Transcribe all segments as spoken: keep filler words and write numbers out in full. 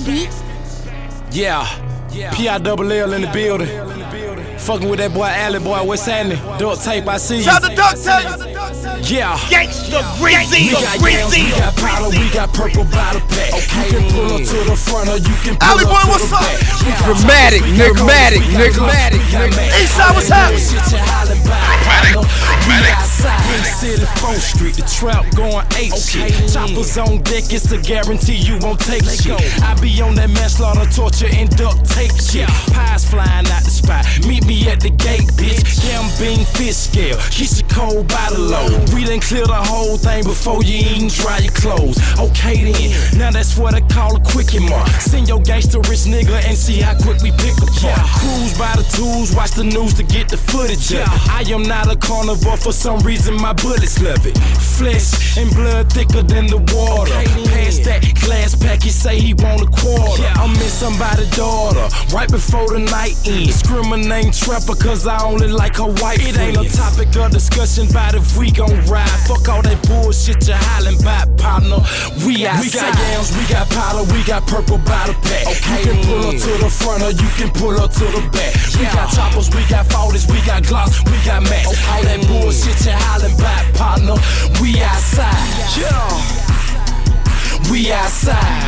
beat. Yeah, P I double L in the building. Fucking with that boy Alley Boy, what's happening? Duct Tape, I see you. Shout the Duct Tape. Yeah. Gangsta Grizzly. We got yams, we got powder, we got purple bottle pack. Okay. You can pull up to the front or you can pull Alley up Boy, to what's the up? back. Dramatic, nigga, nigga, Eastside, what's happening? City, fourth Street, the trap going eight shit. Choppers on deck, it's a guarantee you won't take shit. I be on that manslaughter, torture, and duct tape shit. Pies flying out the spot, meet me at the gate, bitch. Yam bean fish scale, keep your cold by the load. We done clear the whole thing before you even dry your clothes. Okay then, now that's what I call a quickie mark. Send your gangster rich nigga and see how quick we pick apart. Cruise by the tools, watch the news to get the footage of it. I am not a carnivore, for some reason my bullets love it. Flesh and blood thicker than the water. Past that glass pack, he say he want a quarter. I'm in somebody's daughter, right before the night ends. Discriminating trapper cause I only like her white. It ain't a topic of discussion about if we gon' ride. Fuck all that bullshit you hollering about, partner. We outside. We got yams, we got powder, we got purple bottle pack. Okay. You can pull up to the front or you can pull up to the back. We got choppers, we got forties, we got glocks, we got max. All that bullshit you hollering about, partner. We outside. Yeah. We outside.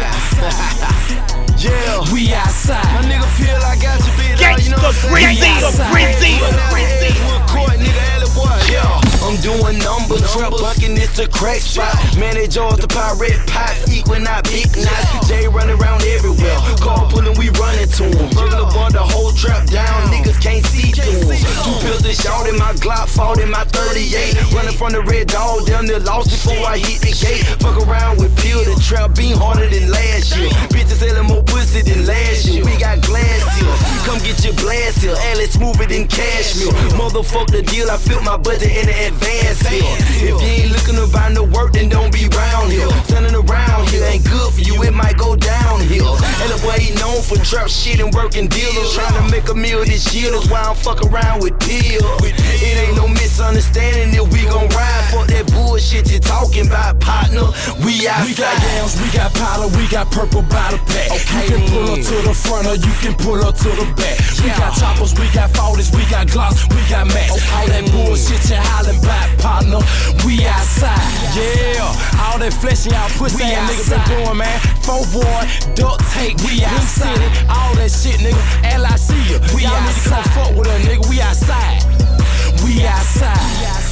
Yeah. We outside. My nigga feel I got you beat out, you know what I'm saying? Grizzly. Court, nigga, Alley Boy. Yeah. I'm doing number, trap bucking, it's the crack spot. Manage all the pirate pots, equal not big knots. Jay running around everywhere, car pulling, we running to him. Burglar bar, the whole trap down, niggas can't see through him. Two pills that shot in my Glock, fought in my thirty-eight. Running from the red dog, down there lost before I hit the gate. Fuck around with Peel, the trap being harder than last year. Bitches selling more pussy than last year. We got glass here, come get your blast here. Alice smoother than cashmere. Motherfuck the deal, I filled my budget in the advance here. If you ain't looking to buy no work, then don't be round here. Turning around here ain't good for you, it might go downhill. And the boy ain't known for trap shit and working dealers. Trying to make a meal this year, that's why I'm fuck around with Peel. It ain't no misunderstanding if we gon' ride. Fuck that bullshit you talking about, partner. We outside. We got yams, we got powder, we got purple bottle pack. Okay. You can pull up to the front or you can pull up to the back. We got choppers, we got forties, we got glocks, we got max. All that bullshit you hollering about, partner. We outside. Yeah, all that flesh y'all pussy ass niggas been doing, man. Four boy, duct tape, we outside. All that shit, nigga. L I C you. We all need to come fuck with her, nigga. We outside. We outside.